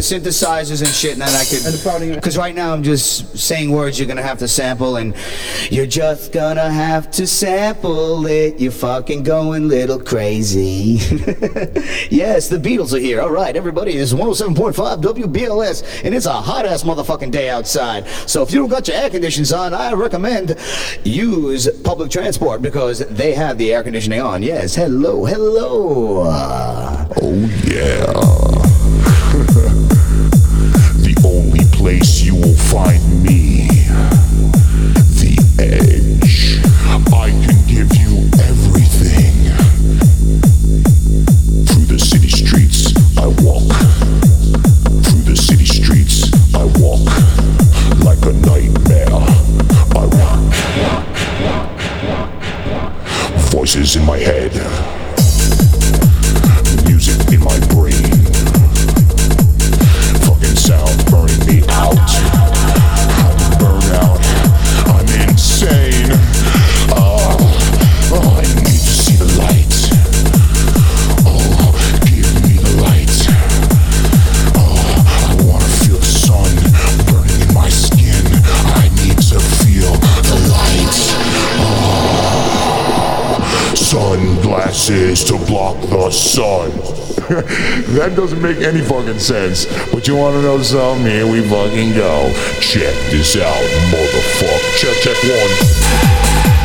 synthesizers and shit, and then I could. Because right now I'm just saying words you're gonna have to sample, and you're just gonna have to sample it. You're fucking going little crazy. Yes, the Beatles are here. All right, everybody, this is 107.5 WBLS, and it's a hot ass motherfucking day outside. So if you don't got your air conditioners on, I recommend use public transport because they have the air conditioning on. Yes, hello, hello. Oh yeah. The only place you will find me, the edge. I can give you everything. Through the city streets I walk. Through the city streets I walk. Like a nightmare I walk. Voices in my head. Music in my brain. Fucking sound burning me out. I'm burned out. I'm insane. I need to see the light. Oh, give me the light. I wanna feel the sun burning in my skin. I need to feel the light. Sunglasses to block the sun. That doesn't make any fucking sense. But you wanna know something? Here we fucking go. Check this out, motherfucker. Check one.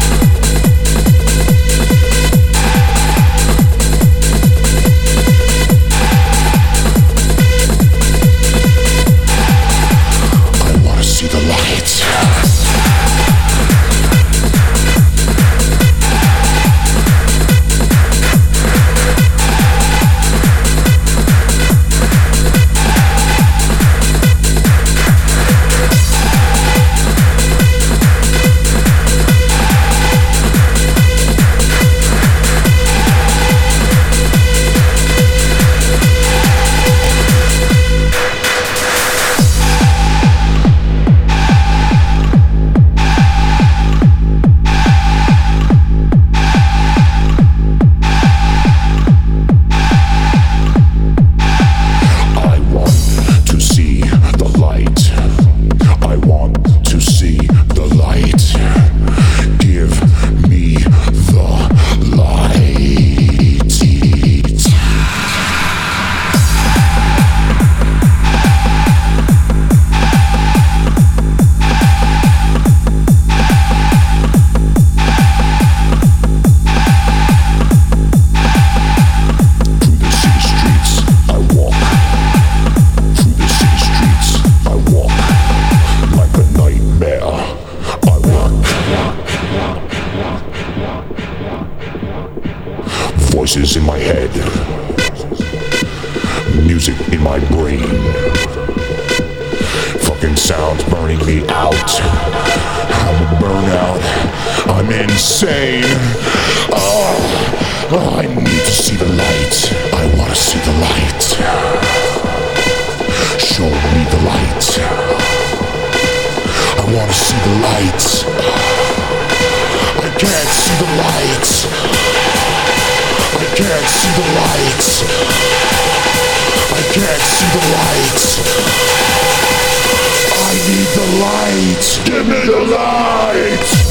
Voices in my head. Music in my brain. Fucking sounds burning me out. I'm burnout. I'm insane. I need to see the light. I wanna see the light. Show me the light. I wanna see the light. I can't see the light. I can't see the lights. I can't see the lights. I need the light. Give me the light.